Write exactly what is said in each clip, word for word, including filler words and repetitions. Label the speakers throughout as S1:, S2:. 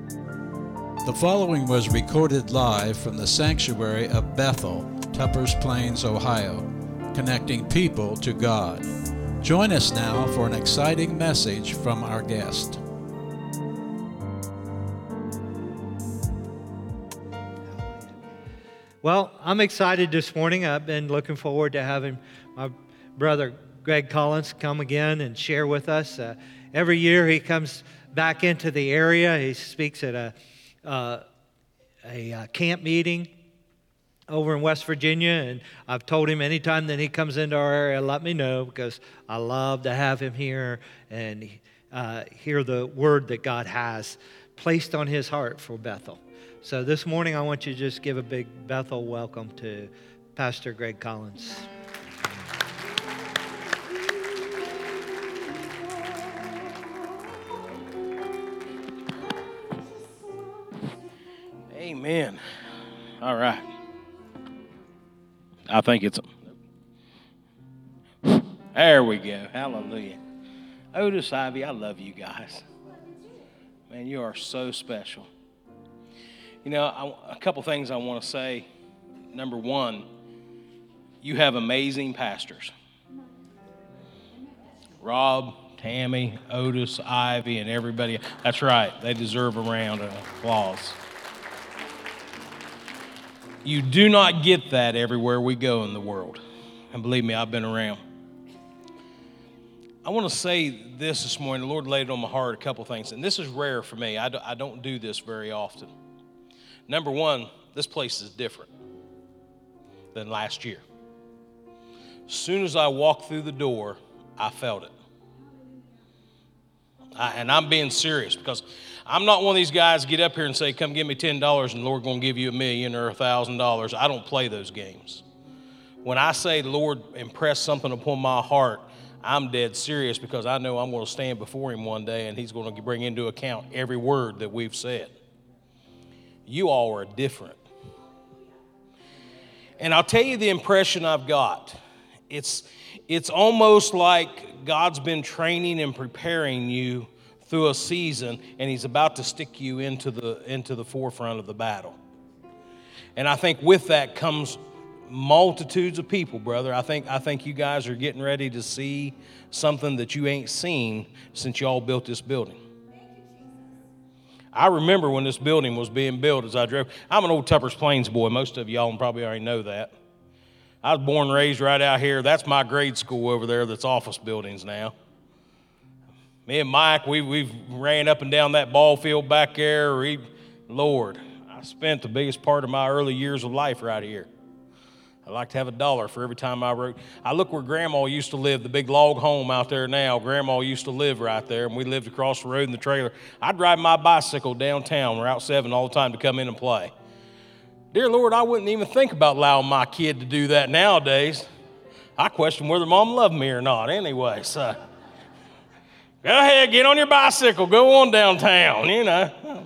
S1: The following was recorded live from the sanctuary of Bethel, Tuppers Plains, Ohio, connecting people to God. Join us now for an exciting message from our guest.
S2: Well, I'm excited this morning. I've been looking forward to having my brother Greg Collins come again and share with us. Uh, every year he comes back into the area. He speaks at a Uh, a uh, camp meeting over in West Virginia, and I've told him anytime that he comes into our area, let me know, because I love to have him here and uh, hear the word that God has placed on his heart for Bethel. So this morning I want you to just give a big Bethel welcome to Pastor Greg Collins.
S3: Amen. All right. I think it's... There we go. Hallelujah. Otis, Ivy, I love you guys. Man, you are so special. You know, I, a couple things I want to say. Number one, you have amazing pastors. Rob, Tammy, Otis, Ivy, and everybody. That's right. They deserve a round of applause. You do not get that everywhere we go in the world. And believe me, I've been around. I want to say this this morning. The Lord laid it on my heart, a couple things. And this is rare for me. I, do, I don't do this very often. Number one, this place is different than last year. As soon as I walked through the door, I felt it. I, and I'm being serious, because I'm not one of these guys get up here and say, come give me ten dollars and the Lord going to give you a million or a thousand dollars. I don't play those games. When I say the Lord impressed something upon my heart, I'm dead serious, because I know I'm going to stand before him one day and he's going to bring into account every word that we've said. You all are different. And I'll tell you the impression I've got. It's, it's almost like God's been training and preparing you through a season, and he's about to stick you into the into the forefront of the battle. And I think with that comes multitudes of people, brother. I think I think you guys are getting ready to see something that you ain't seen since y'all built this building. I remember when this building was being built as I drove. I'm an old Tuppers Plains boy. Most of y'all probably already know that. I was born and raised right out here. That's my grade school over there that's office buildings now. Me and Mike, we, we've ran up and down that ball field back there. We, Lord, I spent the biggest part of my early years of life right here. I like to have a dollar for every time I rode. I look where Grandma used to live, the big log home out there now. Grandma used to live right there, and we lived across the road in the trailer. I'd ride my bicycle downtown, Route seven, all the time to come in and play. Dear Lord, I wouldn't even think about allowing my kid to do that nowadays. I question whether Mom loved me or not anyway, so... Go ahead, get on your bicycle, go on downtown, you know.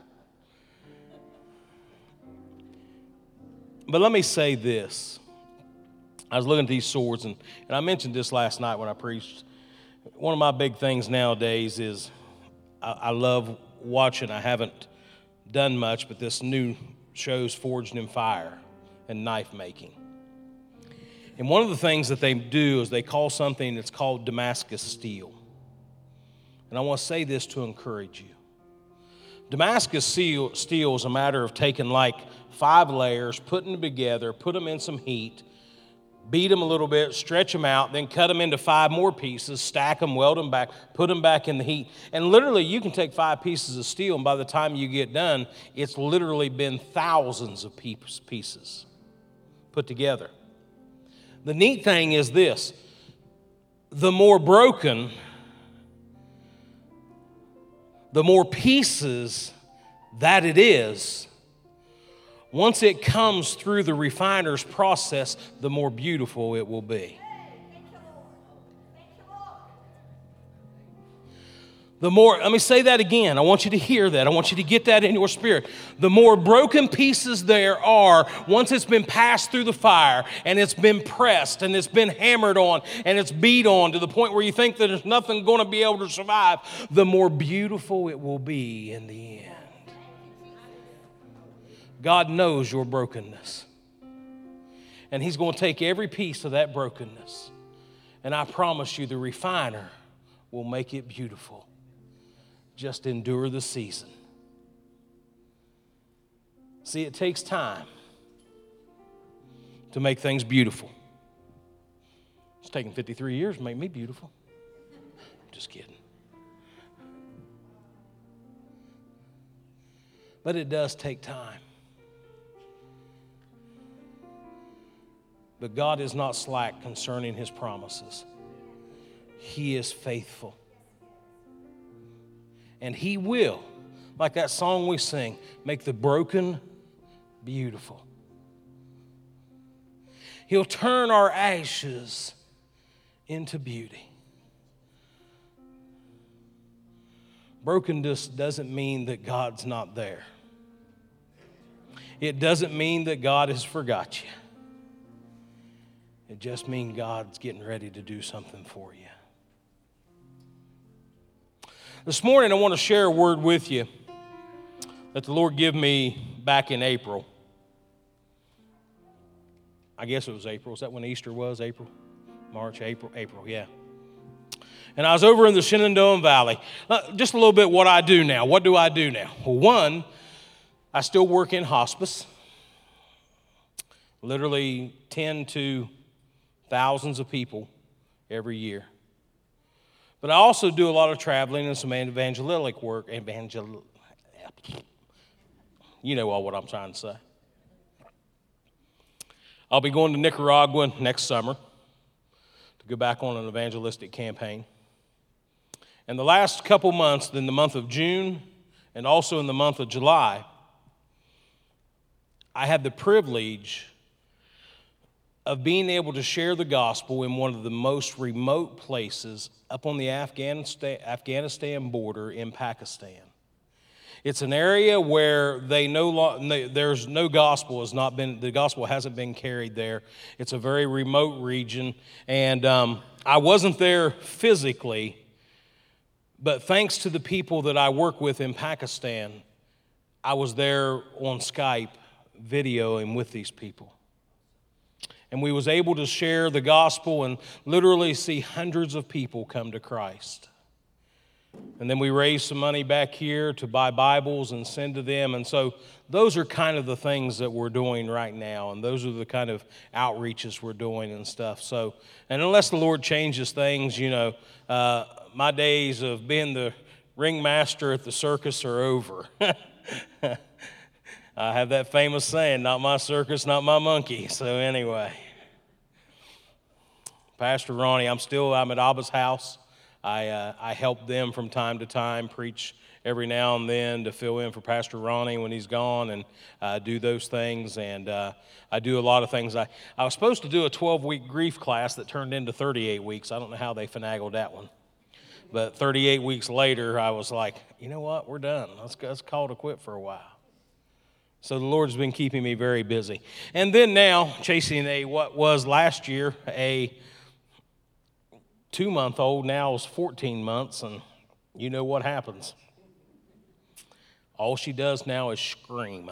S3: But let me say this. I was looking at these swords, and, and I mentioned this last night when I preached. One of my big things nowadays is I, I love watching. I haven't done much, but this new show's Forged in Fire and knife making. And one of the things that they do is they call something that's called Damascus steel. And I want to say this to encourage you. Damascus steel, steel is a matter of taking like five layers, putting them together, put them in some heat, beat them a little bit, stretch them out, then cut them into five more pieces, stack them, weld them back, put them back in the heat. And literally you can take five pieces of steel, and by the time you get done, it's literally been thousands of pieces put together. The neat thing is this: the more broken, the more pieces that it is, once it comes through the refiner's process, the more beautiful it will be. The more, let me say that again. I want you to hear that. I want you to get that in your spirit. The more broken pieces there are, once it's been passed through the fire and it's been pressed and it's been hammered on and it's beat on to the point where you think that there's nothing going to be able to survive, the more beautiful it will be in the end. God knows your brokenness. And He's going to take every piece of that brokenness. And I promise you, the refiner will make it beautiful. Just endure the season. See, it takes time to make things beautiful. It's taken fifty-three years to make me beautiful. Just kidding. But it does take time. But God is not slack concerning His promises. He is faithful. And He will, like that song we sing, make the broken beautiful. He'll turn our ashes into beauty. Brokenness doesn't mean that God's not there. It doesn't mean that God has forgot you. It just means God's getting ready to do something for you. This morning I want to share a word with you that the Lord gave me back in April. I guess it was April. Is that when Easter was? April? March, April, April, yeah. And I was over in the Shenandoah Valley. Uh, just a little bit what I do now. What do I do now? Well, one, I still work in hospice. Literally tend to thousands of people every year. But I also do a lot of traveling and some evangelical work. Evangel, you know all what I'm trying to say. I'll be going to Nicaragua next summer to go back on an evangelistic campaign. And the last couple months, in the month of June and also in the month of July, I had the privilege of being able to share the gospel in one of the most remote places up on the Afghanistan, Afghanistan border in Pakistan. It's an area where they no there's no gospel has not been the gospel hasn't been carried there. It's a very remote region, and um, I wasn't there physically, but thanks to the people that I work with in Pakistan, I was there on Skype videoing with these people. And we was able to share the gospel and literally see hundreds of people come to Christ. And then we raised some money back here to buy Bibles and send to them. And so those are kind of the things that we're doing right now. And those are the kind of outreaches we're doing and stuff. So, and unless the Lord changes things, you know, uh, my days of being the ringmaster at the circus are over. I have that famous saying, not my circus, not my monkey. So anyway, Pastor Ronnie, I'm still, I'm at Abba's house. I uh, I help them from time to time, preach every now and then to fill in for Pastor Ronnie when he's gone, and uh, do those things. And uh, I do a lot of things. I, I was supposed to do a twelve-week grief class that turned into thirty-eight weeks. I don't know how they finagled that one. But thirty-eight weeks later, I was like, you know what, we're done. Let's, let's call it a quit for a while. So the Lord's been keeping me very busy. And then now, chasing a what was last year a two-month-old, now is fourteen months, and you know what happens. All she does now is scream.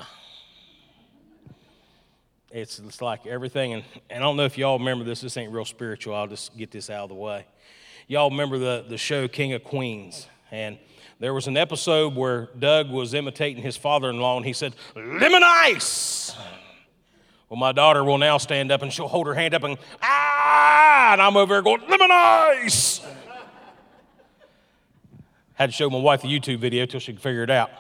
S3: It's, it's like everything, and, and I don't know if y'all remember this. This ain't real spiritual. I'll just get this out of the way. Y'all remember the, the show King of Queens, and there was an episode where Doug was imitating his father-in-law, and he said, "Lemon ice." Well, my daughter will now stand up, and she'll hold her hand up and, ah, and I'm over there going, "Lemon ice." Had to show my wife the YouTube video till she could figure it out.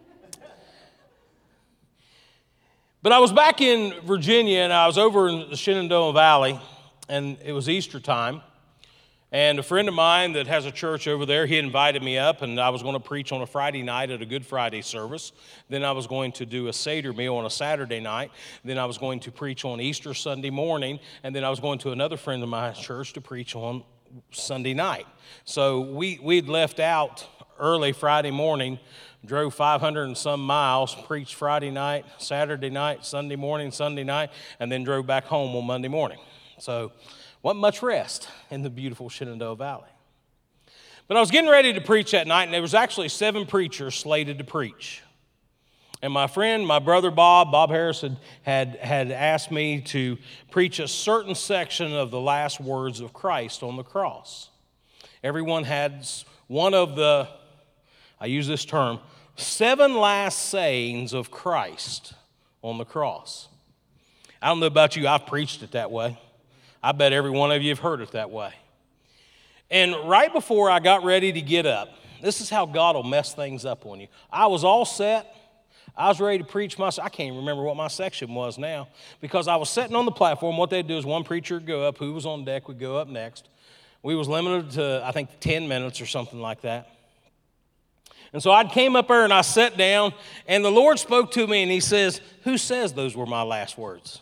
S3: But I was back in Virginia, and I was over in the Shenandoah Valley, and it was Easter time. And a friend of mine that has a church over there, he invited me up, and I was going to preach on a Friday night at a Good Friday service. Then I was going to do a Seder meal on a Saturday night. Then I was going to preach on Easter Sunday morning, and then I was going to another friend of my church to preach on Sunday night. So we, we'd left out early Friday morning, drove five hundred and some miles, preached Friday night, Saturday night, Sunday morning, Sunday night, and then drove back home on Monday morning. So wasn't much rest in the beautiful Shenandoah Valley. But I was getting ready to preach that night, and there was actually seven preachers slated to preach. And my friend, my brother Bob, Bob Harris, had, had, had asked me to preach a certain section of the last words of Christ on the cross. Everyone had one of the, I use this term, seven last sayings of Christ on the cross. I don't know about you, I've preached it that way. I bet every one of you have heard it that way. And right before I got ready to get up, this is how God will mess things up on you. I was all set. I was ready to preach my, I can't even remember what my section was now, because I was sitting on the platform. What they'd do is one preacher would go up, who was on deck would go up next. We was limited to, I think, ten minutes or something like that. And so I came up there and I sat down, and the Lord spoke to me and he says, who says those were my last words?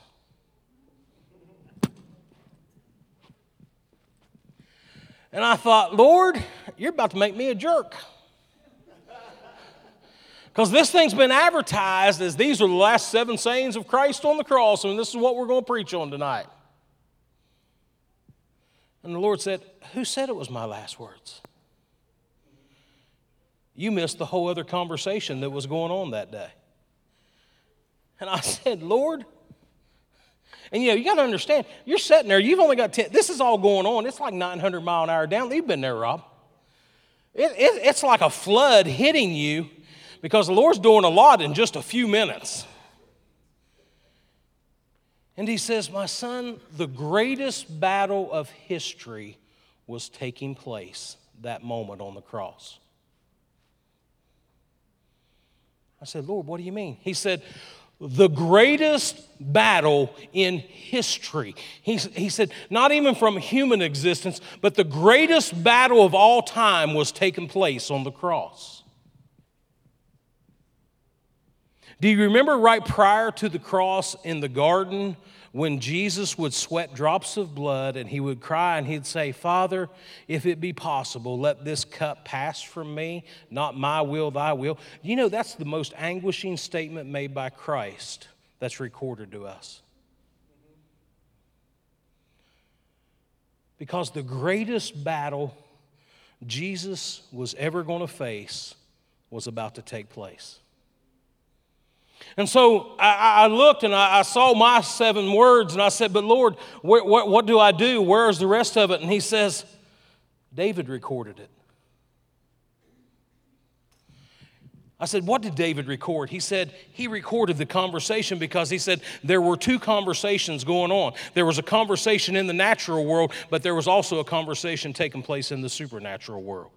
S3: And I thought, Lord, you're about to make me a jerk. Because this thing's been advertised as these are the last seven sayings of Christ on the cross, and this is what we're going to preach on tonight. And the Lord said, who said it was my last words? You missed the whole other conversation that was going on that day. And I said, Lord, and you know, you got to understand, you're sitting there, you've only got ten, this is all going on. It's like nine hundred mile an hour down. You've been there, Rob. It, it, it's like a flood hitting you, because the Lord's doing a lot in just a few minutes. And he says, my son, the greatest battle of history was taking place that moment on the cross. I said, Lord, what do you mean? He said, the greatest battle in history. He, he said, not even from human existence, but the greatest battle of all time was taking place on the cross. Do you remember right prior to the cross in the garden when Jesus would sweat drops of blood and he would cry and he'd say, Father, if it be possible, let this cup pass from me, not my will, thy will. You know, that's the most anguishing statement made by Christ that's recorded to us. Because the greatest battle Jesus was ever going to face was about to take place. And so I, I looked and I, I saw my seven words and I said, but Lord, where, what, what do I do? Where is the rest of it? And he says, David recorded it. I said, what did David record? He said he recorded the conversation because he said there were two conversations going on. There was a conversation in the natural world, but there was also a conversation taking place in the supernatural world.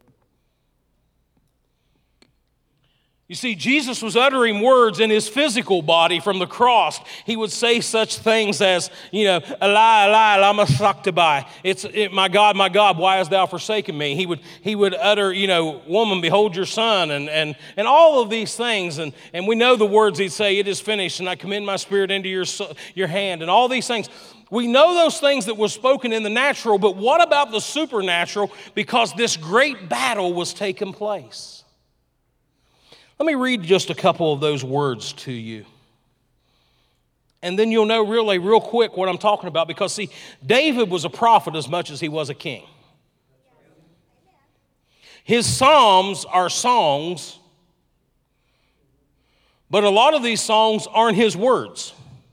S3: You see, Jesus was uttering words in his physical body from the cross. He would say such things as, you know, Eli, Eli, lama sabachthani. It's, it, my God, my God, why hast thou forsaken me? He would, he would utter, you know, woman, behold your son, and, and, and all of these things. And, and we know the words he'd say, it is finished, and I commend my spirit into your, your hand, and all these things. We know those things that were spoken in the natural, but what about the supernatural? Because this great battle was taking place. Let me read just a couple of those words to you. And then you'll know really real quick what I'm talking about, because see, David was a prophet as much as he was a king. His psalms are songs, but a lot of these songs aren't his words.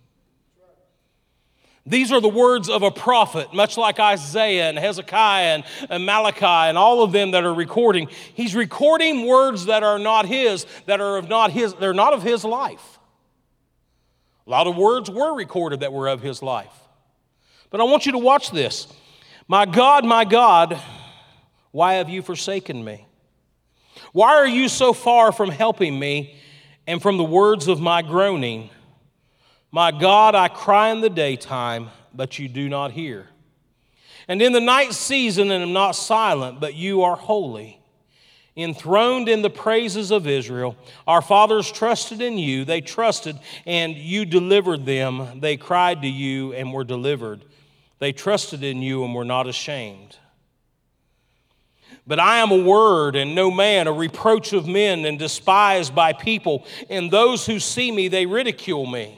S3: These are the words of a prophet, much like Isaiah and Hezekiah and, and Malachi and all of them that are recording. He's recording words that are not his, that are of not his, they're not of his life. A lot of words were recorded that were of his life. But I want you to watch this. My God, my God, why have you forsaken me? Why are you so far from helping me and from the words of my groaning? My God, I cry in the daytime, but you do not hear. And in the night season, and am not silent, but you are holy. Enthroned in the praises of Israel, our fathers trusted in you. They trusted, and you delivered them. They cried to you and were delivered. They trusted in you and were not ashamed. But I am a word and no man, a reproach of men and despised by people. And those who see me, they ridicule me.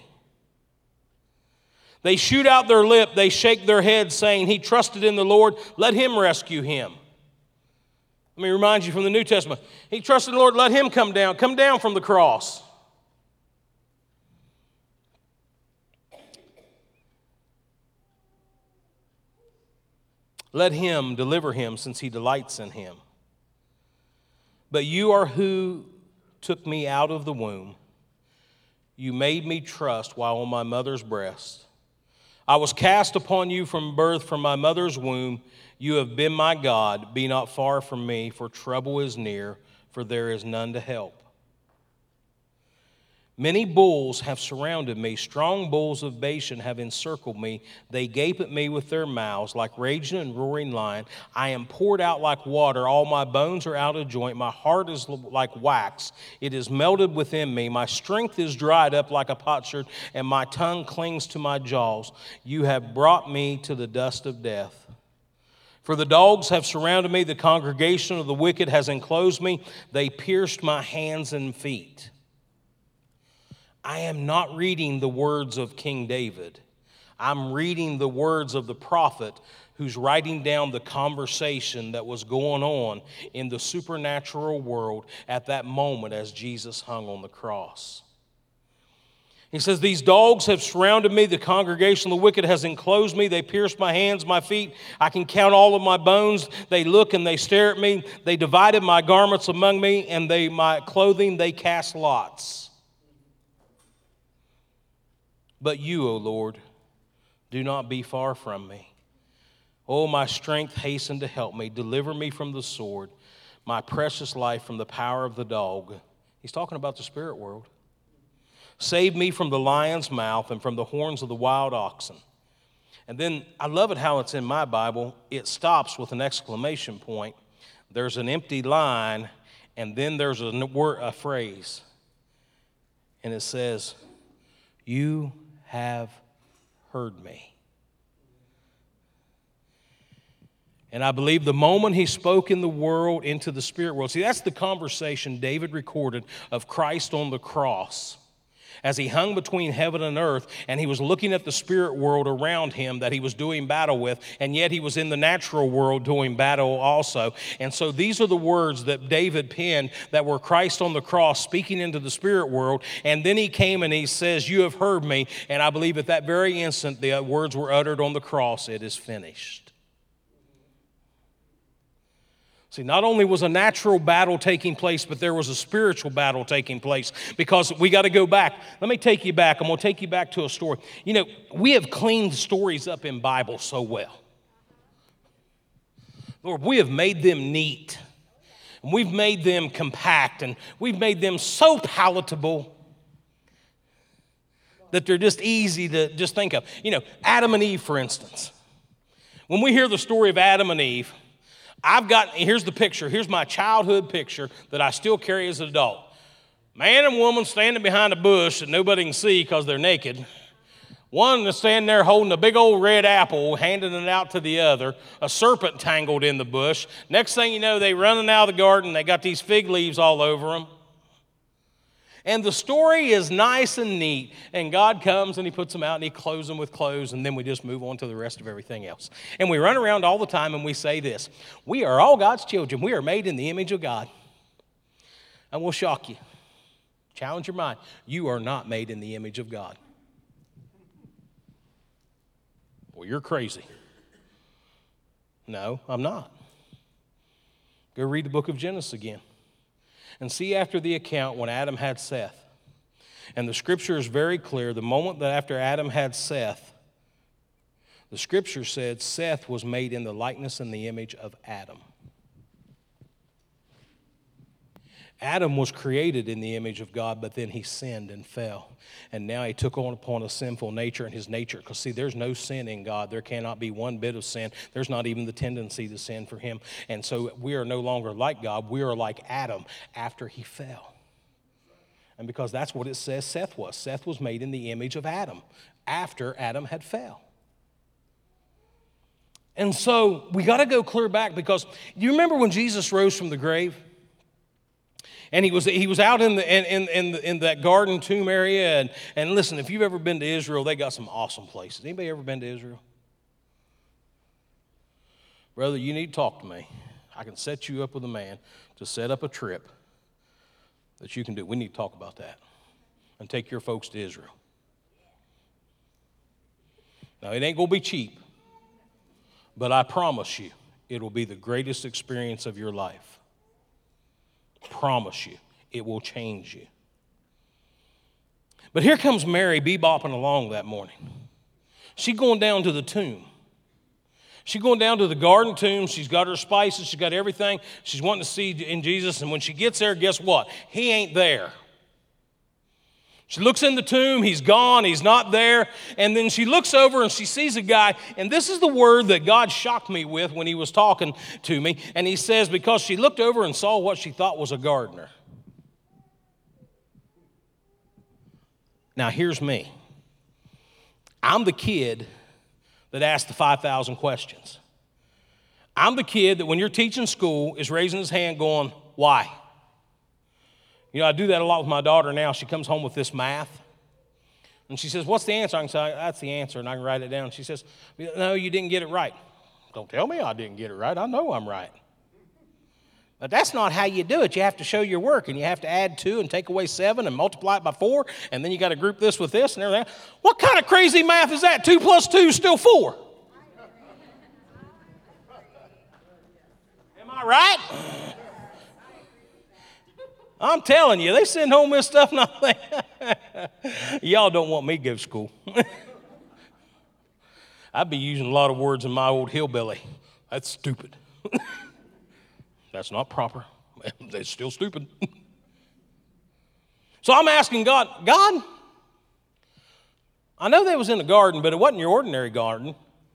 S3: They shoot out their lip, they shake their head, saying, he trusted in the Lord, let him rescue him. Let me remind you from the New Testament. He trusted in the Lord, let him come down. Come down from the cross. Let him deliver him, since he delights in him. But you are who took me out of the womb. You made me trust while on my mother's breast. I was cast upon you from birth, from my mother's womb. You have been my God. Be not far from me, for trouble is near, for there is none to help. Many bulls have surrounded me. Strong bulls of Bashan have encircled me. They gape at me with their mouths like raging and roaring lion. I am poured out like water. All my bones are out of joint. My heart is like wax. It is melted within me. My strength is dried up like a potsherd, and my tongue clings to my jaws. You have brought me to the dust of death. For the dogs have surrounded me. The congregation of the wicked has enclosed me. They pierced my hands and feet. I am not reading the words of King David. I'm reading the words of the prophet who's writing down the conversation that was going on in the supernatural world at that moment as Jesus hung on the cross. He says, these dogs have surrounded me. The congregation of the wicked has enclosed me. They pierced my hands, my feet. I can count all of my bones. They look and they stare at me. They divided my garments among me, and they my clothing they cast lots. But you, O Lord, do not be far from me. O my strength, hasten to help me. Deliver me from the sword, my precious life from the power of the dog. He's talking about the spirit world. Save me from the lion's mouth and from the horns of the wild oxen. And then I love it how it's in my Bible. It stops with an exclamation point. There's an empty line, and then there's a, word, a phrase. And it says, you have heard me. And I believe the moment he spoke in the world into the spirit world, see, that's the conversation David recorded of Christ on the cross as he hung between heaven and earth, and he was looking at the spirit world around him that he was doing battle with, and yet he was in the natural world doing battle also. And so these are the words that David penned that were Christ on the cross speaking into the spirit world, and then he came and he says, you have heard me, and I believe at that very instant the words were uttered on the cross, it is finished. See, not only was a natural battle taking place, but there was a spiritual battle taking place, because we got to go back. Let me take you back. I'm going to take you back to a story. You know, we have cleaned stories up in Bible so well. Lord, we have made them neat, and we've made them compact, and we've made them so palatable that they're just easy to just think of. You know, Adam and Eve, for instance. When we hear the story of Adam and Eve, I've got, here's the picture. Here's my childhood picture that I still carry as an adult. Man and woman standing behind a bush that nobody can see because they're naked. One is standing there holding a big old red apple, handing it out to the other. A serpent tangled in the bush. Next thing you know, they running out of the garden. They got these fig leaves all over them. And the story is nice and neat, and God comes and he puts them out and he clothes them with clothes, and then we just move on to the rest of everything else. And we run around all the time and we say this: we are all God's children. We are made in the image of God. And we'll shock you. Challenge your mind. You are not made in the image of God. Well, you're crazy. No, I'm not. Go read the book of Genesis again. And see after the account when Adam had Seth. And the scripture is very clear. The moment that after Adam had Seth, the scripture said Seth was made in the likeness and the image of Adam. Adam was created in the image of God, but then he sinned and fell. And now he took on upon a sinful nature and his nature. Because see, there's no sin in God. There cannot be one bit of sin. There's not even the tendency to sin for him. And so we are no longer like God. We are like Adam after he fell. And because that's what it says Seth was. Seth was made in the image of Adam after Adam had fell. And so we got to go clear back, because you remember when Jesus rose from the grave? And he was he was out in the in in the, in that garden tomb area, and, and listen, if you've ever been to Israel, they got some awesome places. Anybody ever been to Israel? Brother, you need to talk to me. I can set you up with a man to set up a trip that you can do. We need to talk about that and take your folks to Israel. Now, it ain't going to be cheap, But I promise you, it'll be the greatest experience of your life. Promise you, it will change you. But here comes Mary bebopping along that morning. She's going down to the tomb. She's going down to the garden tomb. She's got her spices. She's got everything. She's wanting to see in Jesus. And when she gets there, guess what? He ain't there. She looks in the tomb. He's gone. He's not there. And then she looks over and she sees a guy. And this is the word that God shocked me with when he was talking to me. And he says, because she looked over and saw what she thought was a gardener. Now, here's me. I'm the kid that asked the five thousand questions. I'm the kid that when you're teaching school is raising his hand going, why? You know, I do that a lot with my daughter now. She comes home with this math. And she says, what's the answer? I can say, that's the answer, and I can write it down. She says, no, you didn't get it right. Don't tell me I didn't get it right. I know I'm right. But that's not how you do it. You have to show your work, and you have to add two and take away seven and multiply it by four, and then you got to group this with this and everything. What kind of crazy math is that? Two plus two is still four. Am I right? I'm telling you, they send home this stuff, and I think, y'all don't want me to go to school. I'd be using a lot of words in my old hillbilly. That's stupid. That's not proper. They're still stupid. So I'm asking God, God, I know they was in the garden, but it wasn't your ordinary garden.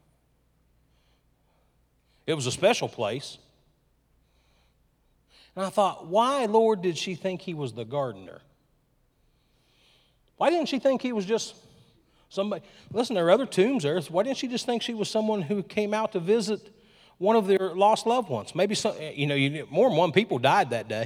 S3: It was a special place. And I thought, why, Lord, did she think he was the gardener? Why didn't she think he was just somebody? Listen, there are other tombs there. Why didn't she just think she was someone who came out to visit one of their lost loved ones? Maybe some, you know, you, more than one people died that day.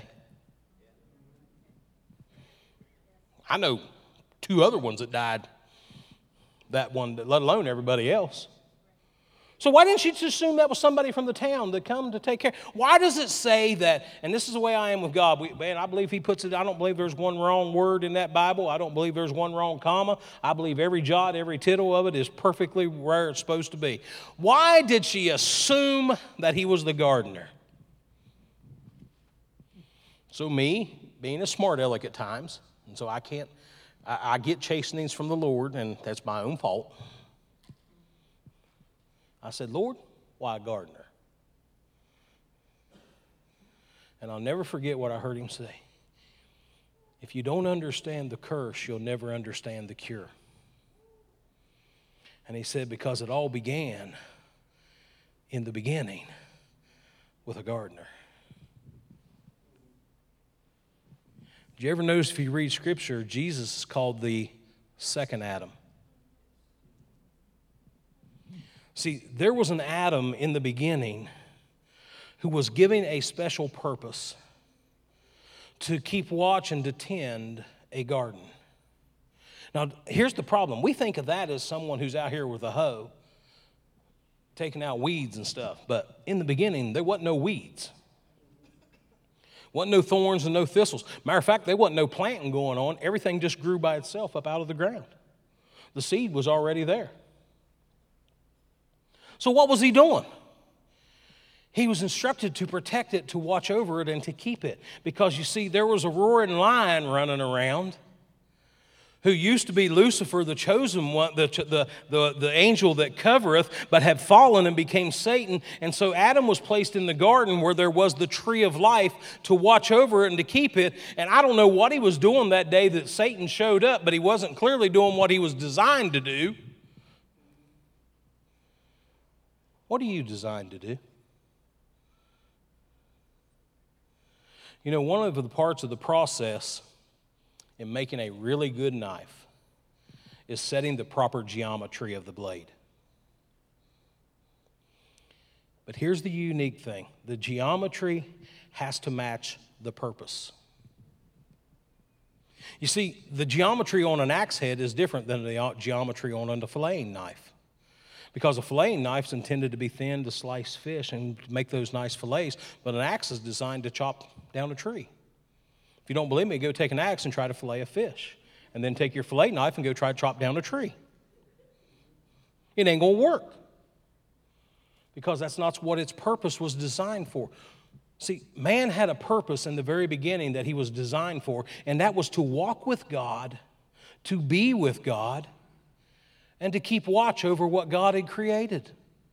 S3: I know two other ones that died that one, let alone everybody else. So why didn't she just assume that was somebody from the town that come to take care? Why does it say that, and this is the way I am with God, we, man, I believe he puts it, I don't believe there's one wrong word in that Bible. I don't believe there's one wrong comma. I believe every jot, every tittle of it is perfectly where it's supposed to be. Why did she assume that he was the gardener? So me, being a smart aleck at times, and so I can't, I, I get chastenings from the Lord, and that's my own fault. I said, Lord, why a gardener? And I'll never forget what I heard him say. If you don't understand the curse, you'll never understand the cure. And he said, because it all began in the beginning with a gardener. Did you ever notice if you read Scripture, Jesus is called the second Adam? See, there was an Adam in the beginning who was given a special purpose to keep watch and to tend a garden. Now, here's the problem. We think of that as someone who's out here with a hoe, taking out weeds and stuff. But in the beginning, there wasn't no weeds. Wasn't no thorns and no thistles. Matter of fact, there wasn't no planting going on. Everything just grew by itself up out of the ground. The seed was already there. So what was he doing? He was instructed to protect it, to watch over it, and to keep it. Because you see, there was a roaring lion running around who used to be Lucifer, the chosen one, the, the, the, the angel that covereth, but had fallen and became Satan. And so Adam was placed in the garden where there was the tree of life to watch over it and to keep it. And I don't know what he was doing that day that Satan showed up, but he wasn't clearly doing what he was designed to do. What are you designed to do? You know, one of the parts of the process in making a really good knife is setting the proper geometry of the blade. But here's the unique thing. The geometry has to match the purpose. You see, the geometry on an axe head is different than the geometry on a filleting knife. Because a filleting knife is intended to be thin to slice fish and make those nice fillets, but an axe is designed to chop down a tree. If you don't believe me, go take an axe and try to fillet a fish, and then take your fillet knife and go try to chop down a tree. It ain't going to work. because that's not what its purpose was designed for. See, man had a purpose in the very beginning that he was designed for, and that was to walk with God, to be with God, and to keep watch over what God had created.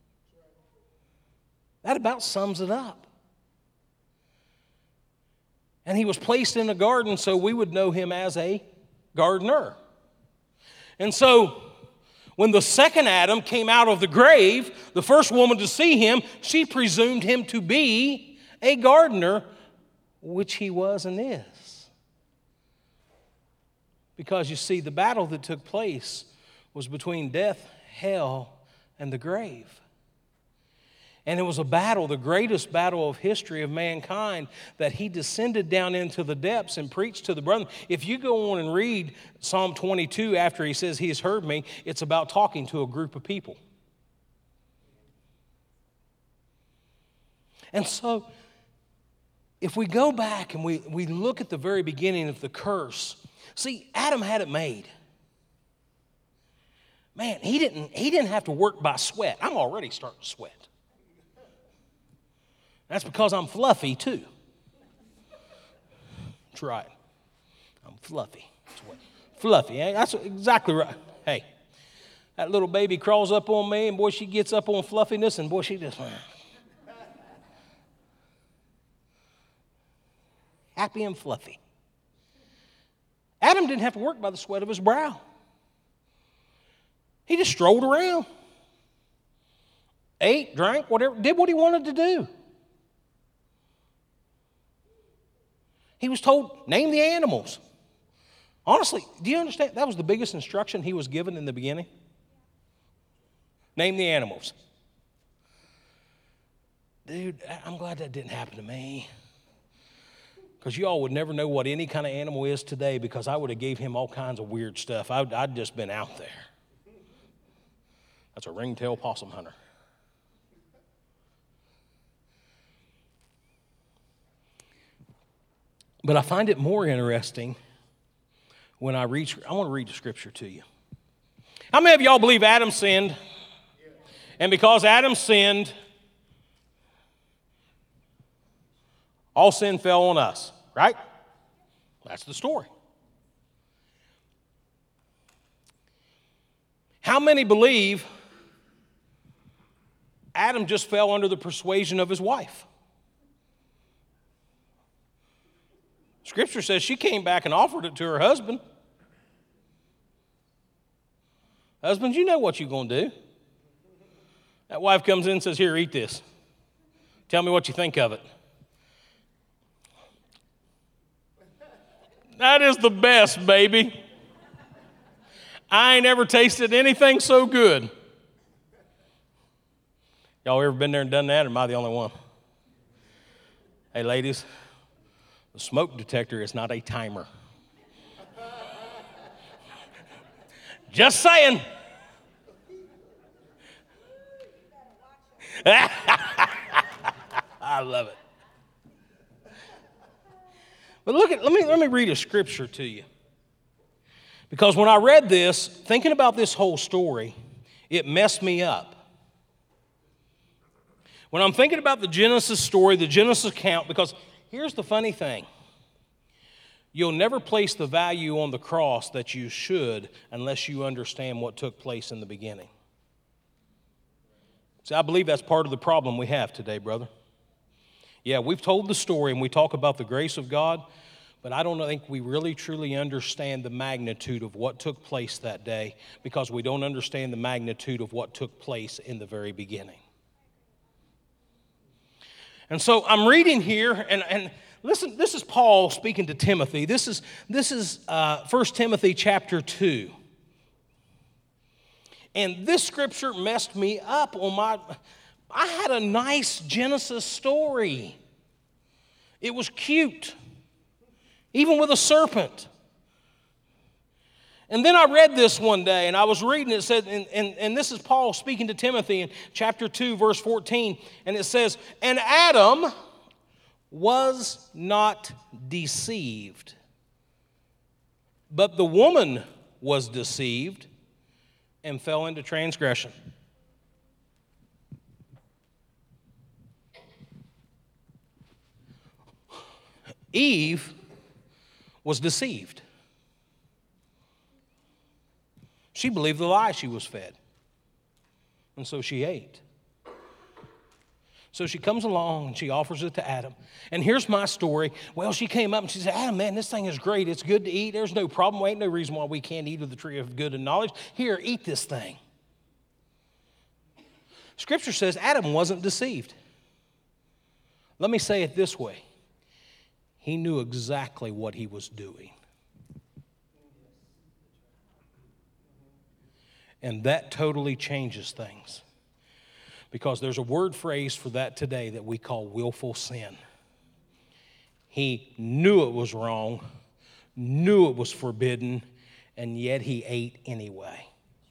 S3: That about sums it up. And he was placed in a garden so we would know him as a gardener. And so, when the second Adam came out of the grave, the first woman to see him, she presumed him to be a gardener, which he was and is. Because you see, the battle that took place was between death, hell, and the grave. And it was a battle, the greatest battle of history of mankind, that he descended down into the depths and preached to the brethren. If you go on and read Psalm twenty-two after he says, he has heard me, it's about talking to a group of people. And so, if we go back and we, we look at the very beginning of the curse, see, Adam had it made. Man, he didn't, he didn't have to work by sweat. I'm already starting to sweat. That's because I'm fluffy, too. That's right. I'm fluffy. That's what, fluffy, eh? That's exactly right. Hey, that little baby crawls up on me, and boy, she gets up on fluffiness, and boy, she just... happy and fluffy. Adam didn't have to work by the sweat of his brow. He just strolled around, ate, drank, whatever, did what he wanted to do. He was told, name the animals. Honestly, do you understand? That was the biggest instruction he was given in the beginning. Name the animals. Dude, I'm glad that didn't happen to me. Because you all would never know what any kind of animal is today, because I would have gave him all kinds of weird stuff. I'd, I'd just been out there. That's a ringtail possum hunter. But I find it more interesting when I read, I want to read the scripture to you. How many of y'all believe Adam sinned? And because Adam sinned, all sin fell on us, right? That's the story. How many believe Adam just fell under the persuasion of his wife? Scripture says she came back and offered it to her husband. Husbands, you know what you're going to do. That wife comes in and says, here, eat this. Tell me what you think of it. That is the best, baby. I ain't ever tasted anything so good. Y'all ever been there and done that, or am I the only one? Hey, ladies, the smoke detector is not a timer. Just saying. I love it. But look at, let me, let me read a scripture to you. Because when I read this, thinking about this whole story, it messed me up. When I'm thinking about the Genesis story, the Genesis account, because here's the funny thing. You'll never place the value on the cross that you should unless you understand what took place in the beginning. See, I believe that's part of the problem we have today, brother. Yeah, we've told the story and we talk about the grace of God, but I don't think we really truly understand the magnitude of what took place that day, because we don't understand the magnitude of what took place in the very beginning. And so I'm reading here, and, and listen, this is Paul speaking to Timothy. This is, this is uh, First Timothy chapter two. And this scripture messed me up on my... I had a nice Genesis story. It was cute, even with a serpent. And then I read this one day, and I was reading, it said, and, and, and this is Paul speaking to Timothy in chapter two, verse fourteen, and it says, and Adam was not deceived, but the woman was deceived and fell into transgression. Eve was deceived. She believed the lie she was fed, and so she ate. So she comes along and she offers it to Adam. And here's my story. Well, she came up and she said, Adam, man, this thing is great. It's good to eat. There's no problem. There ain't no reason why we can't eat of the tree of good and knowledge. Here, eat this thing. Scripture says Adam wasn't deceived. Let me say it this way. He knew exactly what he was doing. And that totally changes things. Because there's a word phrase for that today that we call willful sin. He knew it was wrong, knew it was forbidden, and yet he ate anyway.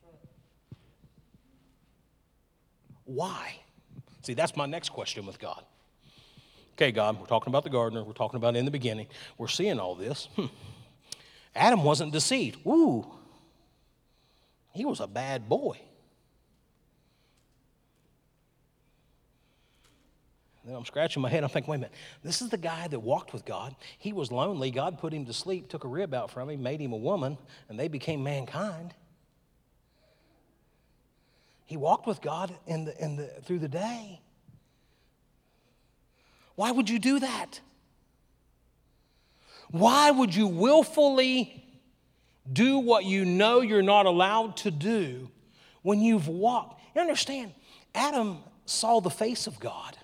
S3: Why? See, that's my next question with God. Okay, God, we're talking about the gardener. We're talking about in the beginning. We're seeing all this. Hmm. Adam wasn't deceived. Ooh, he was a bad boy. Then I'm scratching my head. I'm thinking, wait a minute. This is the guy that walked with God. He was lonely. God put him to sleep, took a rib out from him, made him a woman, and they became mankind. He walked with God in the, in the, through the day. Why would you do that? Why would you willfully do what you know you're not allowed to do when you've walked? You understand, Adam saw the face of God.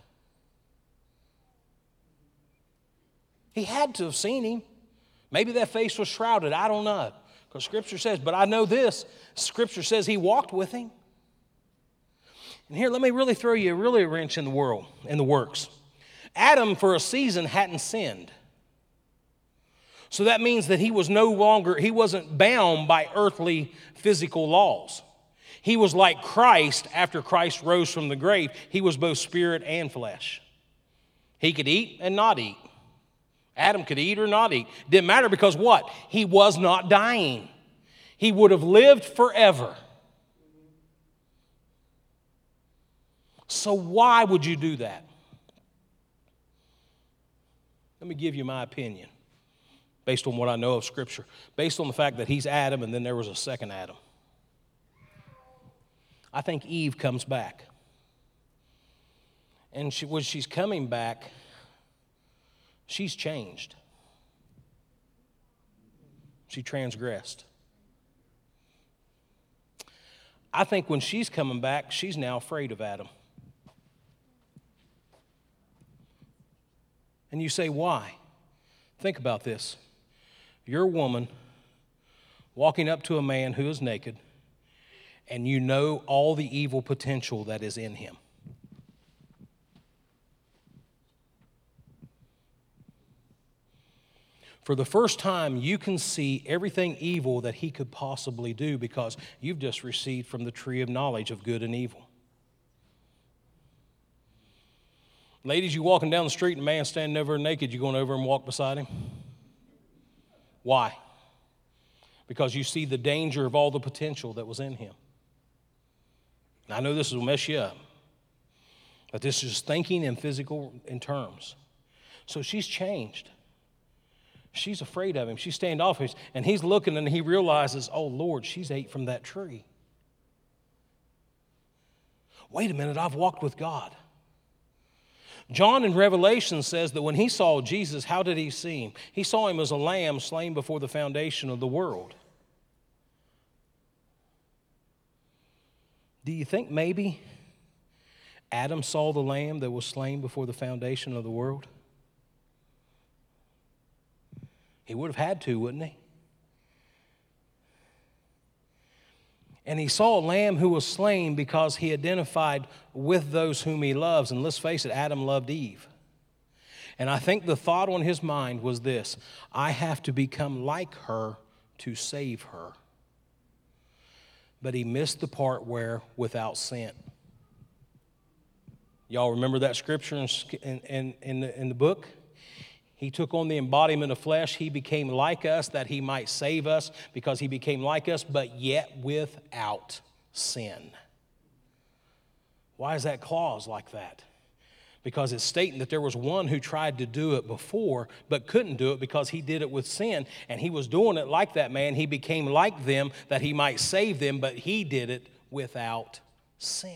S3: He had to have seen him. Maybe that face was shrouded. I don't know. Because Scripture says, but I know this. Scripture says he walked with him. And here, let me really throw you a really a wrench in the world, in the works. Adam, for a season, hadn't sinned. So that means that he was no longer, he wasn't bound by earthly physical laws. He was like Christ after Christ rose from the grave. He was both spirit and flesh. He could eat and not eat. Adam could eat or not eat. Didn't matter because what? He was not dying. He would have lived forever. So why would you do that? Let me give you my opinion based on what I know of Scripture, based on the fact that he's Adam and then there was a second Adam. I think Eve comes back. And she, when she's coming back, she's changed. She transgressed. I think when she's coming back, she's now afraid of Adam. And you say, why? Think about this. You're a woman walking up to a man who is naked, and you know all the evil potential that is in him. For the first time, you can see everything evil that he could possibly do because you've just received from the tree of knowledge of good and evil. Ladies, you walking down the street and a man standing over naked, you going over and walk beside him? Why? Because you see the danger of all the potential that was in him. Now, I know this will mess you up, but this is thinking in physical in terms. So she's changed. She's afraid of him. She's standoffish, and he's looking and he realizes, oh, Lord, she's ate from that tree. Wait a minute, I've walked with God. John in Revelation says that when he saw Jesus, how did he see him? He saw him as a lamb slain before the foundation of the world. Do you think maybe Adam saw the lamb that was slain before the foundation of the world? He would have had to, wouldn't he? And he saw a lamb who was slain because he identified with those whom he loves. And let's face it, Adam loved Eve. And I think the thought on his mind was this: I have to become like her to save her. But he missed the part where without sin. Y'all remember that scripture in, in, in, the, in the book? He took on the embodiment of flesh. He became like us that he might save us because he became like us, but yet without sin. Why is that clause like that? because it's stating that there was one who tried to do it before but couldn't do it because he did it with sin, and he was doing it like that man. He became like them that he might save them, but he did it without sin.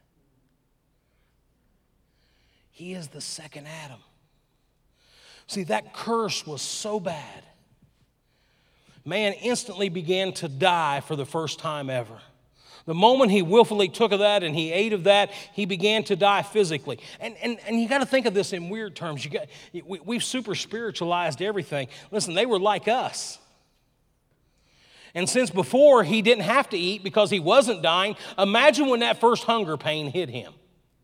S3: He is the second Adam. See, that curse was so bad. Man instantly began to die for the first time ever. The moment he willfully took of that and he ate of that, he began to die physically. And, and, and you got to think of this in weird terms. You got, we, we've super spiritualized everything. Listen, they were like us. And since before he didn't have to eat because he wasn't dying, imagine when that first hunger pain hit him.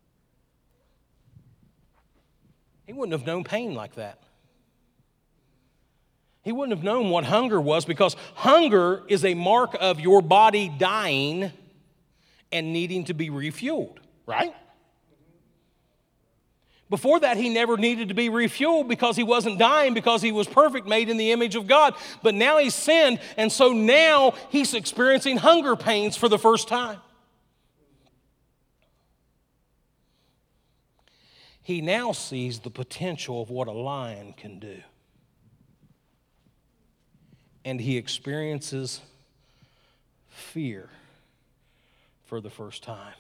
S3: He wouldn't have known pain like that. He wouldn't have known what hunger was, because hunger is a mark of your body dying and needing to be refueled, right? Before that, he never needed to be refueled because he wasn't dying, because he was perfect, made in the image of God. But now he's sinned, and so now he's experiencing hunger pains for the first time. He now sees the potential of what a lion can do. And he experiences fear for the first time.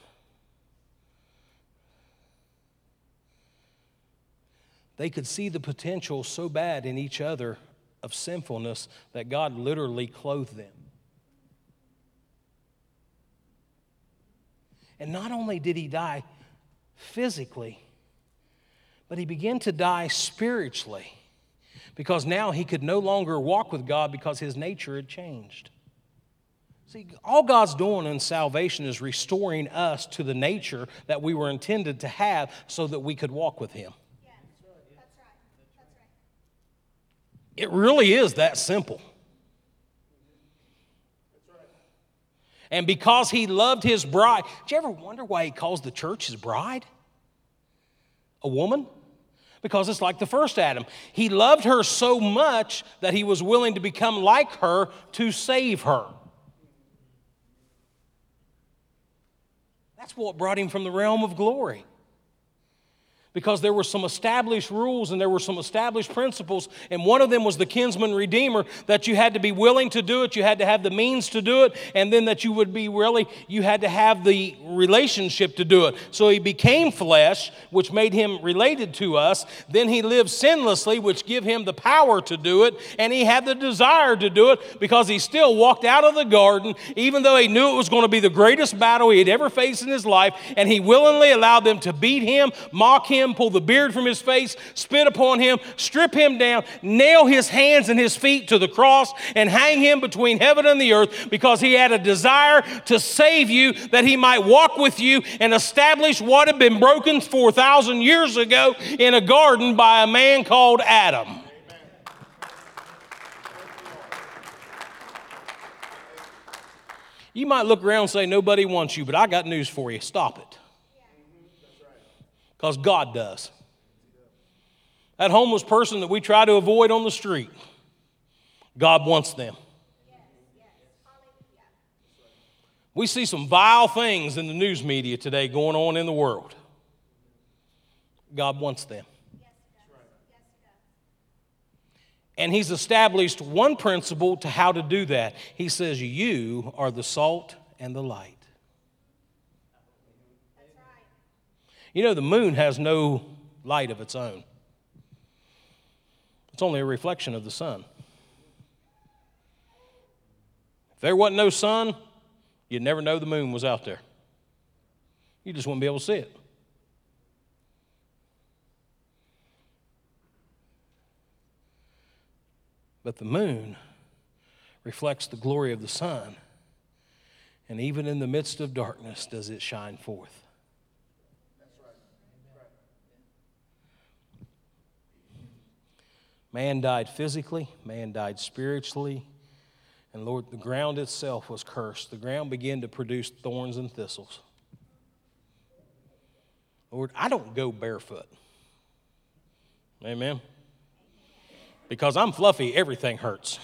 S3: They could see the potential so bad in each other of sinfulness that God literally clothed them. And not only did he die physically, but he began to die spiritually, because now he could no longer walk with God because his nature had changed. See, all God's doing in salvation is restoring us to the nature that we were intended to have so that we could walk with him.
S4: Yeah, that's right. That's right.
S3: It really is that simple. And because he loved his bride, did you ever wonder why he calls the church his bride? A woman? Because it's like the first Adam. He loved her so much that he was willing to become like her to save her. That's what brought him from the realm of glory. Because there were some established rules and there were some established principles, and one of them was the kinsman redeemer, that you had to be willing to do it, you had to have the means to do it, and then that you would be really, you had to have the relationship to do it. So he became flesh, which made him related to us. Then he lived sinlessly, which gave him the power to do it, and he had the desire to do it, because he still walked out of the garden, even though he knew it was going to be the greatest battle he had ever faced in his life, and he willingly allowed them to beat him, mock him, pull the beard from his face, spit upon him, strip him down, nail his hands and his feet to the cross, and hang him between heaven and the earth, because he had a desire to save you, that he might walk with you and establish what had been broken four thousand years ago in a garden by a man called Adam. You might look around and say, nobody wants you, but I got news for you. Stop it. Because God does. That homeless person that we try to avoid on the street, God wants them. We see some vile things in the news media today going on in the world. God wants them. And he's established one principle to how to do that. He says, you are the salt and the light. You know, the moon has no light of its own. It's only a reflection of the sun. If there wasn't no sun, you'd never know the moon was out there. You just wouldn't be able to see it. But the moon reflects the glory of the sun, and even in the midst of darkness does it shine forth. Man died physically, man died spiritually, and Lord, the ground itself was cursed. The ground began to produce thorns and thistles. Lord, I don't go barefoot. Amen? Because I'm fluffy, everything hurts.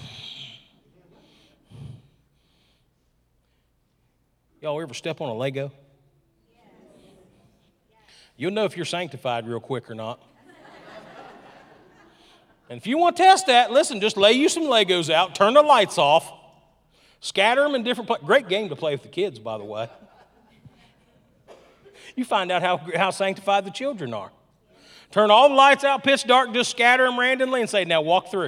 S3: Y'all ever step on a Lego? You'll know if you're sanctified real quick or not. And if you want to test that, listen, just lay you some Legos out, turn the lights off, scatter them in different places. Great game to play with the kids, by the way. You find out how, how sanctified the children are. Turn all the lights out, pitch dark, just scatter them randomly and say, now walk through.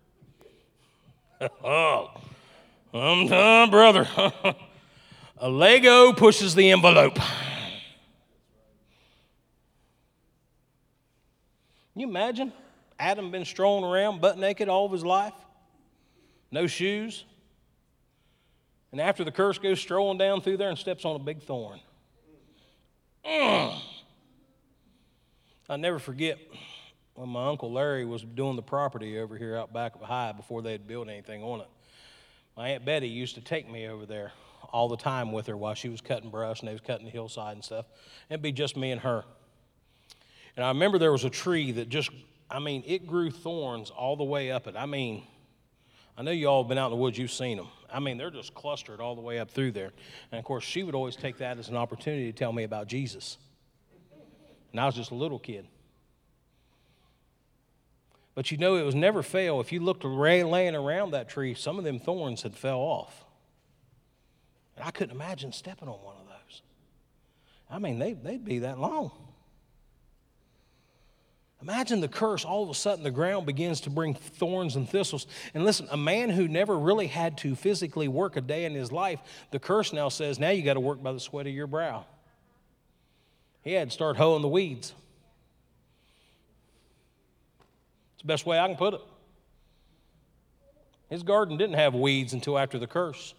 S3: Oh, I'm done, brother. A Lego pushes the envelope. Can you imagine Adam been strolling around butt naked all of his life? No shoes. And after the curse goes strolling down through there and steps on a big thorn. Mm. I'll never forget when my Uncle Larry was doing the property over here out back of High before they had built anything on it. My Aunt Betty used to take me over there all the time with her while she was cutting brush and they was cutting the hillside and stuff. It'd be just me and her. And I remember there was a tree that just, I mean, it grew thorns all the way up it. I mean, I know you all have been out in the woods, you've seen them. I mean, they're just clustered all the way up through there. And of course, she would always take that as an opportunity to tell me about Jesus. And I was just a little kid. But you know, it was never fail. If you looked laying around that tree, some of them thorns had fell off. And I couldn't imagine stepping on one of those. I mean, they, they'd be that long. Imagine the curse. All of a sudden, the ground begins to bring thorns and thistles. And listen, a man who never really had to physically work a day in his life, the curse now says, now you got to work by the sweat of your brow. He had to start hoeing the weeds. It's the best way I can put it. His garden didn't have weeds until after the curse.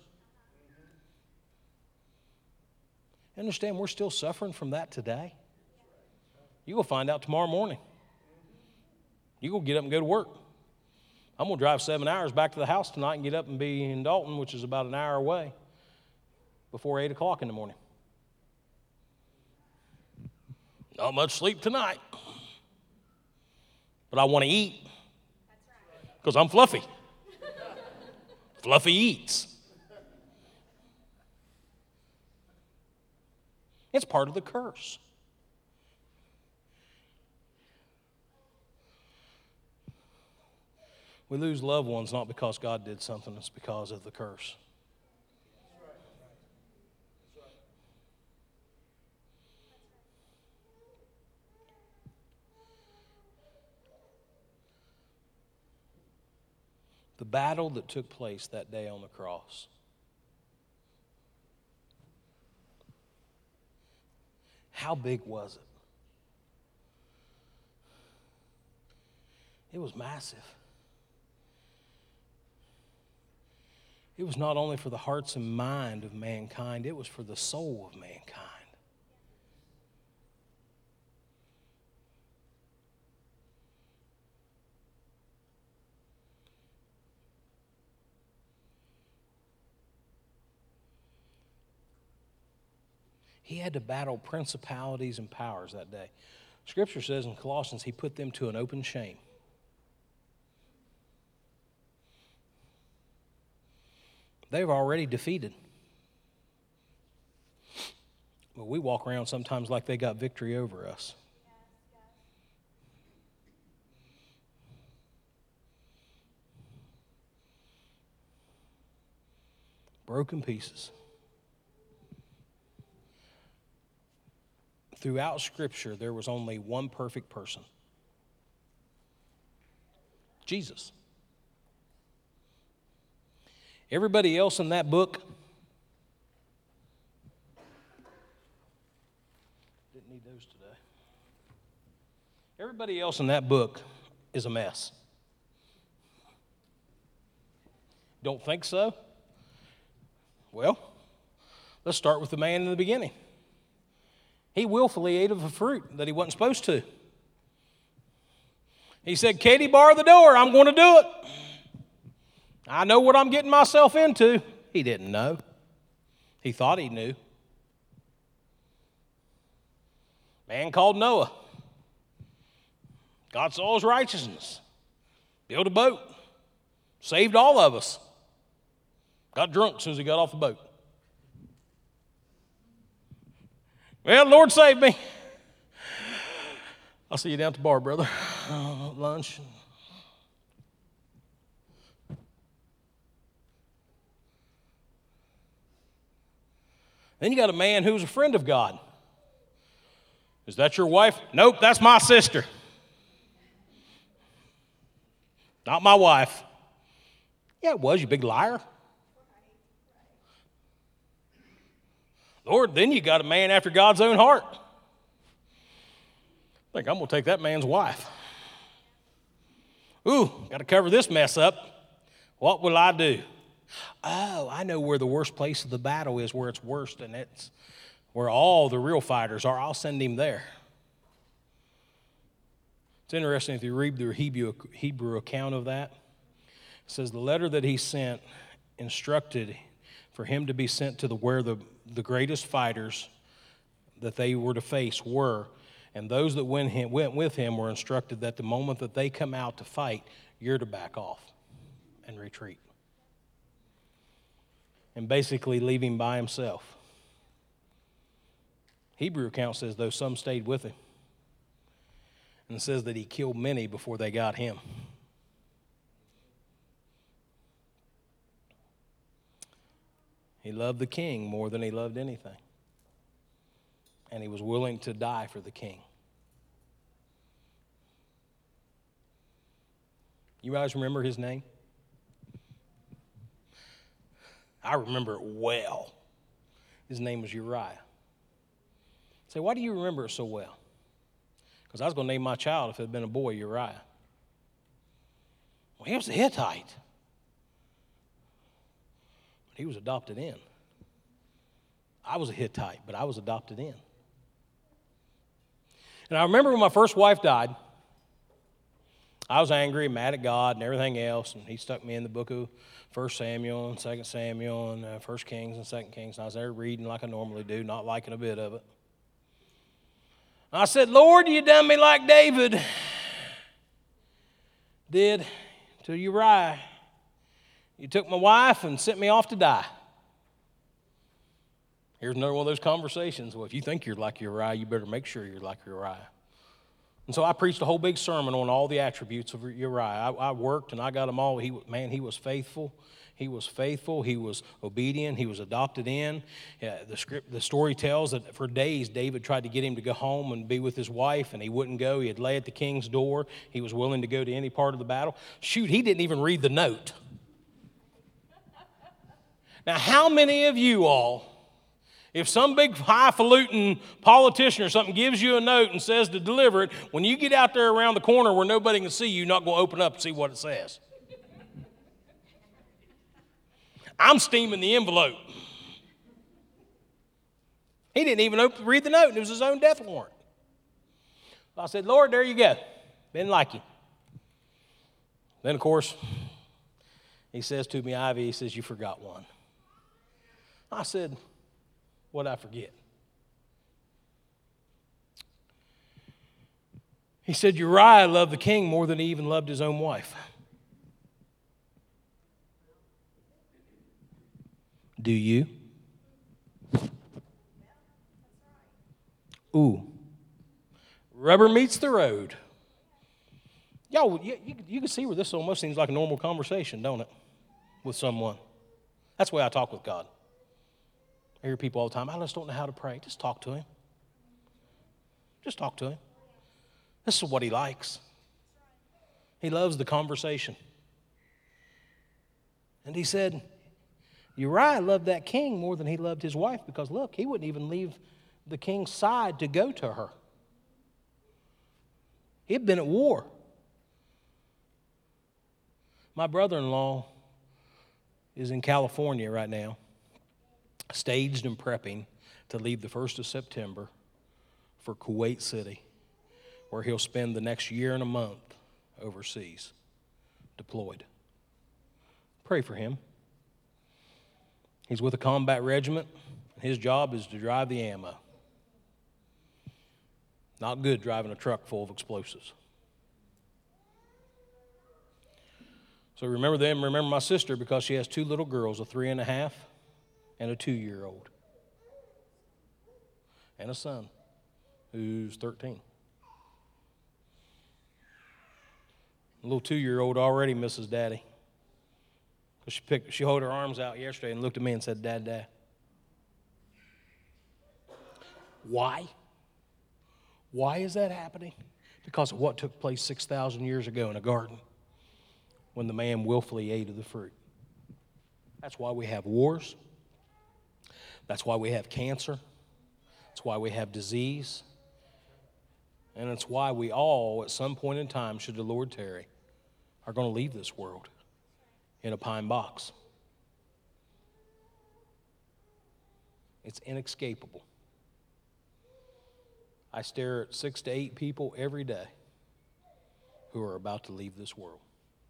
S3: Understand, we're still suffering from that today. You will find out tomorrow morning. You go get up and go to work. I'm going to drive seven hours back to the house tonight and get up and be in Dalton, which is about an hour away, before eight o'clock in the morning. Not much sleep tonight. But I want to eat. Because I'm fluffy. Fluffy eats. It's part of the curse. We lose loved ones not because God did something, it's because of the curse. The battle that took place that day on the cross. How big was it? It was massive. It was not only for the hearts and mind of mankind, it was for the soul of mankind. He had to battle principalities and powers that day. Scripture says in Colossians, he put them to an open shame. They were already defeated. But we walk around sometimes like they got victory over us. Broken pieces. Throughout Scripture, there was only one perfect person. Jesus. Everybody else in that book didn't need those today. Everybody else in that book is a mess. Don't think so? Well, let's start with the man in the beginning. He willfully ate of a fruit that he wasn't supposed to. He said, Katie, bar the door. I'm going to do it. I know what I'm getting myself into. He didn't know. He thought he knew. Man called Noah. God saw his righteousness. Built a boat. Saved all of us. Got drunk as soon as he got off the boat. Well, Lord saved me. I'll see you down at the bar, brother. Uh, lunch. Then you got a man who's a friend of God. Is that your wife? Nope, that's my sister. Not my wife. Yeah, it was, you big liar. Lord, then you got a man after God's own heart. I think I'm going to take that man's wife. Ooh, got to cover this mess up. What will I do? Oh, I know where the worst place of the battle is, where it's worst, and it's where all the real fighters are. I'll send him there. It's interesting if you read the Hebrew, Hebrew account of that. It says the letter that he sent instructed for him to be sent to the where the, the greatest fighters that they were to face were, and those that went, him, went with him were instructed that the moment that they come out to fight, you're to back off and retreat. And basically leave him by himself. Hebrew account says, though, some stayed with him. And it says that he killed many before they got him. He loved the king more than he loved anything. And he was willing to die for the king. You guys remember his name? I remember it well. His name was Uriah. Say, why do you remember it so well? Because I was going to name my child, if it had been a boy, Uriah. Well, he was a Hittite. But he was adopted in. I was a Hittite, but I was adopted in. And I remember when my first wife died, I was angry, mad at God and everything else, and he stuck me in the book of First Samuel and Second Samuel and uh, First Kings and Second Kings, and I was there reading like I normally do, not liking a bit of it. I said, Lord, you done me like David did to Uriah. You took my wife and sent me off to die. Here's another one of those conversations. Well, if you think you're like Uriah, you better make sure you're like Uriah. And so I preached a whole big sermon on all the attributes of Uriah. I, I worked and I got them all. He, man, he was faithful. He was faithful. He was obedient. He was adopted in. Yeah, the script, the story tells that for days David tried to get him to go home and be with his wife, and he wouldn't go. He'd lay at the king's door. He was willing to go to any part of the battle. Shoot, he didn't even read the note. Now, how many of you all, if some big highfalutin politician or something gives you a note and says to deliver it, when you get out there around the corner where nobody can see you, you're not going to open up and see what it says? I'm steaming the envelope. He didn't even open, read the note, and it was his own death warrant. I said, Lord, there you go. Didn't like you. Then, of course, he says to me, Ivy, he says, you forgot one. I said, what'd I forget? He said, Uriah loved the king more than he even loved his own wife. Do you? Ooh. Rubber meets the road. Y'all, you, you, you can see where this almost seems like a normal conversation, don't it? With someone. That's the way I talk with God. I hear people all the time, I just don't know how to pray. Just talk to him. Just talk to him. This is what he likes. He loves the conversation. And he said, Uriah loved that king more than he loved his wife because, look, he wouldn't even leave the king's side to go to her. He'd been at war. My brother-in-law is in California right now, staged and prepping to leave the first of September for Kuwait City, where he'll spend the next year and a month overseas, deployed. Pray for him. He's with a combat regiment. His job is to drive the ammo. Not good driving a truck full of explosives. So remember them, remember my sister, because she has two little girls, a three and a half and a two-year-old. And a son who's thirteen. A little two-year-old already misses Daddy. She picked, she held her arms out yesterday and looked at me and said, Dad, Dad. Why? Why is that happening? Because of what took place six thousand years ago in a garden when the man willfully ate of the fruit. That's why we have wars. That's why we have cancer. That's why we have disease. And it's why we all, at some point in time, should the Lord tarry, are going to leave this world in a pine box. It's inescapable. I stare at six to eight people every day who are about to leave this world.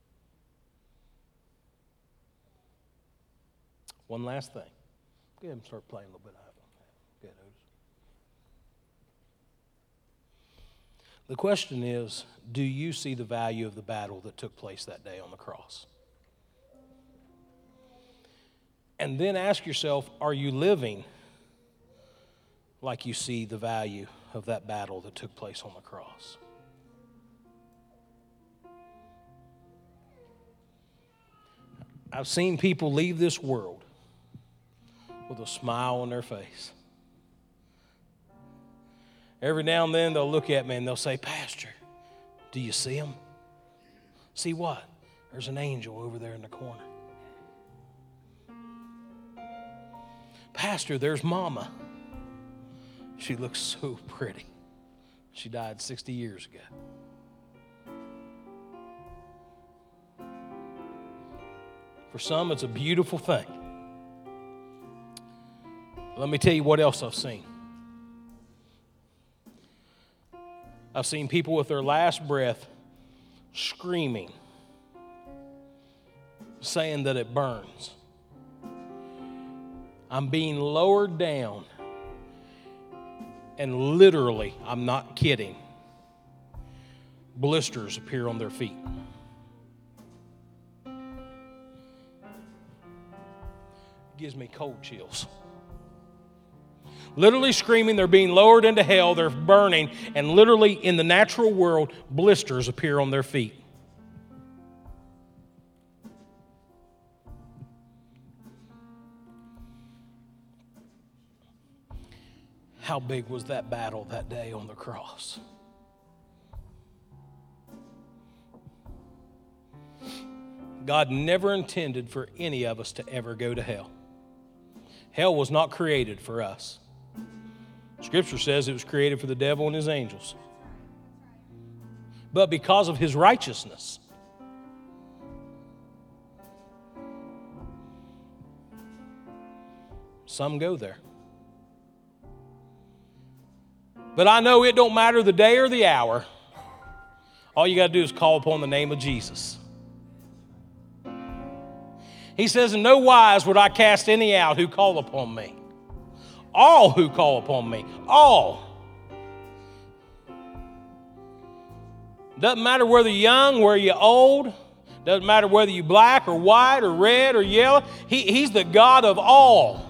S3: One last thing. Go ahead and start playing a little bit of it. Go ahead, Otis. The question is, do you see the value of the battle that took place that day on the cross? And then ask yourself, are you living like you see the value of that battle that took place on the cross? I've seen people leave this world with a smile on their face. Every now and then they'll look at me and they'll say, Pastor, do you see him? See what? There's an angel over there in the corner. Pastor, there's Mama. She looks so pretty. She died sixty years ago. For some, it's a beautiful thing. Let me tell you what else I've seen. I've seen people with their last breath screaming, saying that it burns. I'm being lowered down, and literally, I'm not kidding, blisters appear on their feet. It gives me cold chills. Literally screaming, they're being lowered into hell, they're burning, and literally in the natural world, blisters appear on their feet. How big was that battle that day on the cross? God never intended for any of us to ever go to hell. Hell was not created for us. Scripture says it was created for the devil and his angels. But because of his righteousness, some go there. But I know it don't matter the day or the hour. All you got to do is call upon the name of Jesus. He says, in no wise would I cast any out who call upon me. All who call upon me. All. Doesn't matter whether you're young, whether you're old. Doesn't matter whether you're black or white or red or yellow. He, he's the God of all.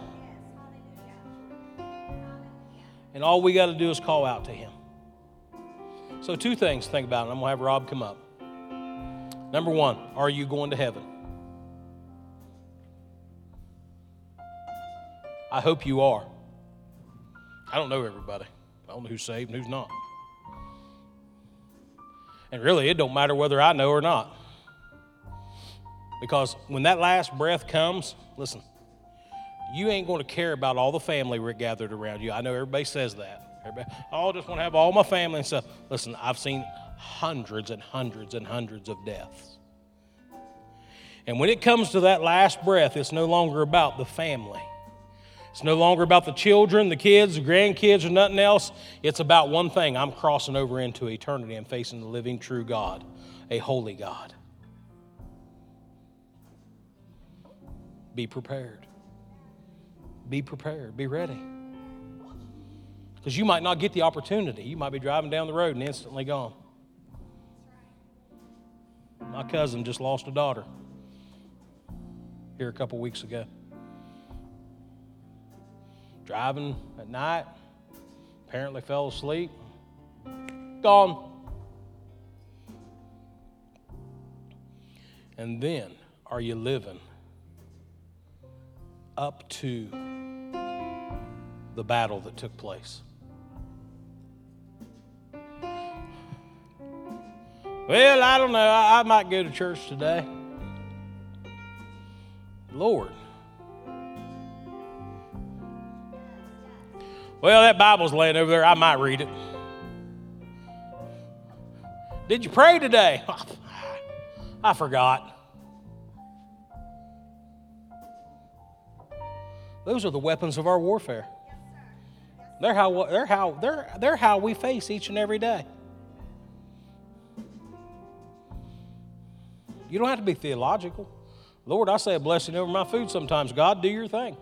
S3: And all we got to do is call out to him. So two things to think about, and I'm going to have Rob come up. Number one, are you going to heaven? I hope you are. I don't know everybody. I don't know who's saved and who's not. And really, it don't matter whether I know or not. Because when that last breath comes, listen, you ain't going to care about all the family we're gathered around you. I know everybody says that. Everybody, oh, I just want to have all my family and stuff. Listen, I've seen hundreds and hundreds and hundreds of deaths. And when it comes to that last breath, it's no longer about the family. It's no longer about the children, the kids, the grandkids, or nothing else. It's about one thing. I'm crossing over into eternity and facing the living, true God, a holy God. Be prepared. Be prepared. Be ready. Because you might not get the opportunity. You might be driving down the road and instantly gone. My cousin just lost a daughter here a couple weeks ago. Driving at night, apparently fell asleep, gone. And then, are you living up to the battle that took place? Well, I don't know. I, I might go to church today. Lord. Well, that Bible's laying over there. I might read it. Did you pray today? I forgot. Those are the weapons of our warfare. They're how they're how they're they're how we face each and every day. You don't have to be theological. Lord, I say a blessing over my food sometimes. God, do your thing.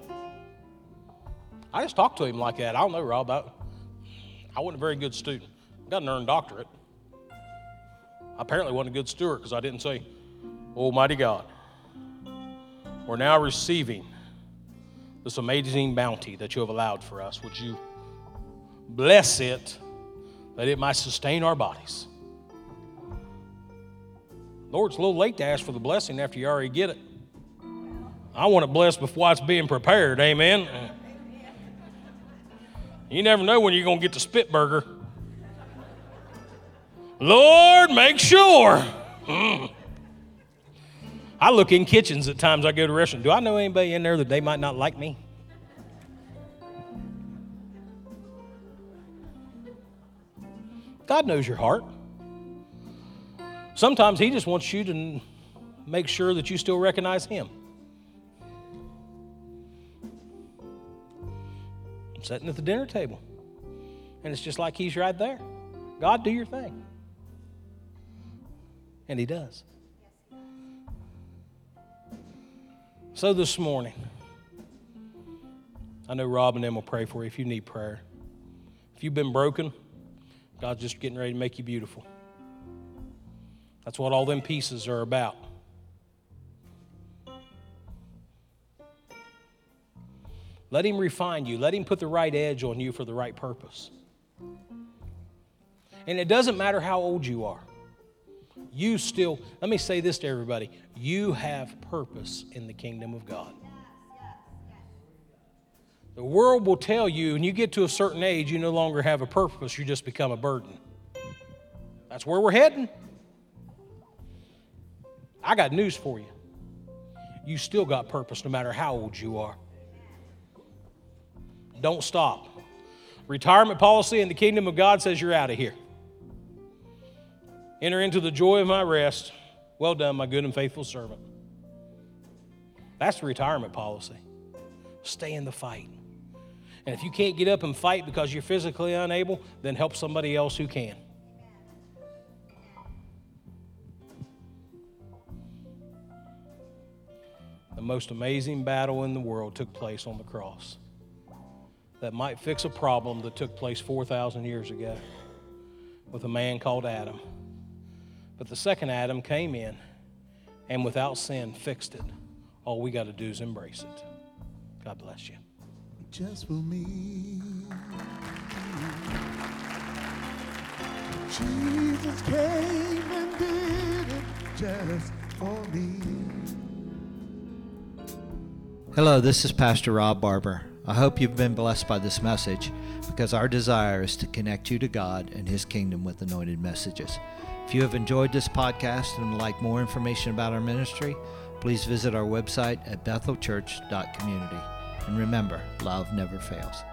S3: I just talk to him like that. I don't know, Rob. I, I wasn't a very good student. Got an earned doctorate. I apparently wasn't a good steward because I didn't say, Almighty God, we're now receiving this amazing bounty that you have allowed for us. Would you bless it that it might sustain our bodies? Lord, it's a little late to ask for the blessing after you already get it. I want it blessed before it's being prepared. Amen. You never know when you're going to get the spit burger. Lord, make sure. Mm. I look in kitchens at times I go to restaurants. Do I know anybody in there that they might not like me? God knows your heart. Sometimes he just wants you to make sure that you still recognize him. I'm sitting at the dinner table, and it's just like he's right there. God, do your thing. And he does. So this morning, I know Rob and them will pray for you if you need prayer. If you've been broken, God's just getting ready to make you beautiful. That's what all them pieces are about. Let him refine you. Let him put the right edge on you for the right purpose. And it doesn't matter how old you are. You still, let me say this to everybody, you have purpose in the kingdom of God. The world will tell you, when you get to a certain age, you no longer have a purpose, you just become a burden. That's where we're heading. I got news for you. You still got purpose no matter how old you are. Don't stop. Retirement policy in the kingdom of God says you're out of here. Enter into the joy of my rest. Well done, my good and faithful servant. That's the retirement policy. Stay in the fight. And if you can't get up and fight because you're physically unable, then help somebody else who can. The most amazing battle in the world took place on the cross. That might fix a problem that took place four thousand years ago with a man called Adam. But the second Adam came in and without sin fixed it. All we got to do is embrace it. God bless you.
S5: Just for me. Jesus came and did it just for me.
S2: Hello, this is Pastor Rob Barber. I hope you've been blessed by this message because our desire is to connect you to God and His kingdom with anointed messages. If you have enjoyed this podcast and would like more information about our ministry, please visit our website at bethel church dot community. And remember, love never fails.